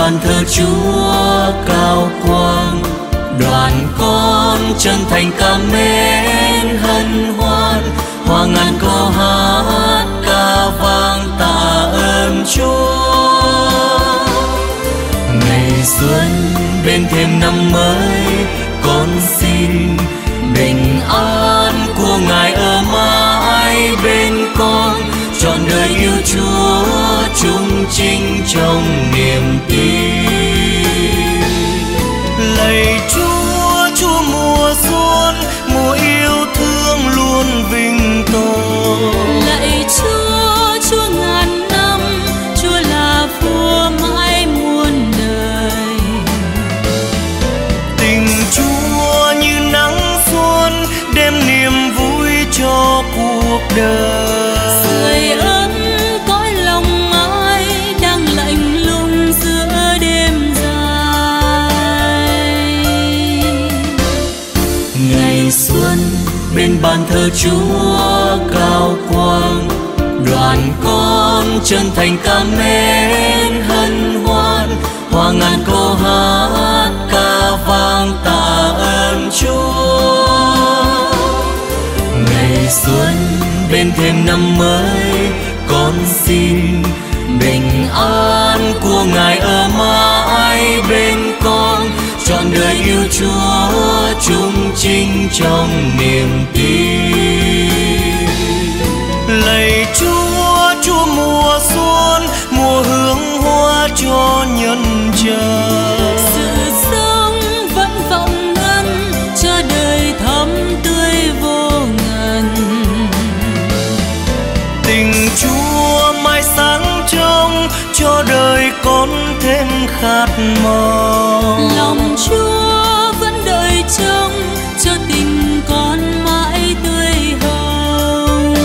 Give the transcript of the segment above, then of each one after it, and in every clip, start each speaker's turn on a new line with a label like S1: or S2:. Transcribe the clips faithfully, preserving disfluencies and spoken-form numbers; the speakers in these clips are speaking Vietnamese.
S1: bàn thờ Chúa cao quang. Đoàn con chân thành cảm mến hân hoan, hoa ngàn câu hát ca vang tạ ơn Chúa. Ngày xuân bên thêm năm mới, con xin bình an của Ngài ở mãi bên con, trọn đời yêu Chúa chung chinh trong niềm tin. Lạy Chúa, Chúa mùa xuân, mùa yêu thương luôn vinh tồn.
S2: Lạy Chúa, Chúa ngàn năm, Chúa là vua mãi muôn đời.
S1: Tình Chúa như nắng xuân, đem niềm vui cho cuộc đời.
S2: Sưởi ấm cõi lòng ai đang lạnh lùng giữa đêm dài.
S1: Ngày xuân bên bàn thờ Chúa cao quang, đoàn con chân thành cảm mến hân hoan, hoa ngàn câu hát ca vang tạ ơn Chúa. Ngày xuân bên thêm năm mới, con xin bình an của Ngài ở mãi bên con, trọn đời yêu Chúa chung chinh trong niềm tin. Lạy Chúa, Chúa mùa xuân, mùa hương hoa cho nhân gian.
S2: Sự sống vẫn vọng ngân cho đời thắm tươi vô ngần.
S1: Tình Chúa mãi sáng trong cho đời con thêm khát mong.
S2: Lòng Chúa vẫn đợi trông cho tình con mãi tươi hồng.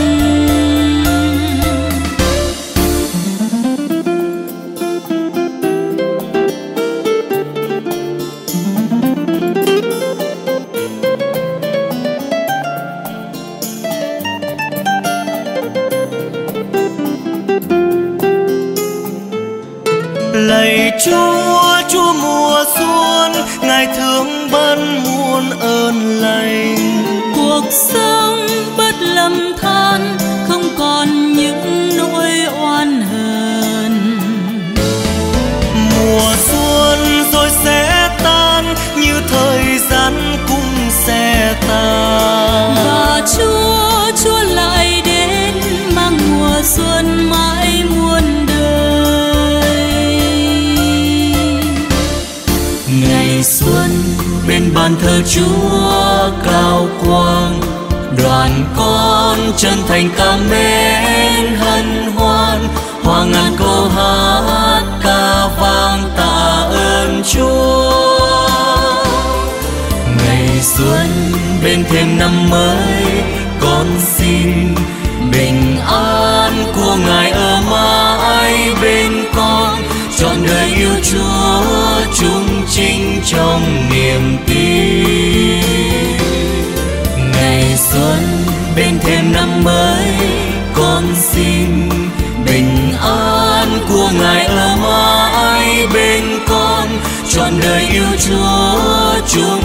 S1: Lạy Chúa, Chúa mùa xuân, Ngài thương ban muôn ơn lành.
S2: Cuộc sống bất lầm than, không còn những nỗi oan hờn.
S1: Mùa xuân rồi sẽ tan, như thời gian cũng sẽ tan.
S2: Và Chúa, Chúa lại đến, mang mùa xuân mãi muôn đời.
S1: Ngày xuân bên bàn thờ Chúa cao quang, đoàn con chân thành cảm mến hân hoan, hoa ngàn câu hát ca vang tạ ơn Chúa. Ngày xuân bên thêm năm mới, con xin bình an của Ngài ở mãi bên con, trọn đời yêu Chúa chung chinh trong niềm tin. Ngày xuân bên thêm năm mới, con xin bình an của Ngài ở mãi bên con, trọn đời yêu Chúa chung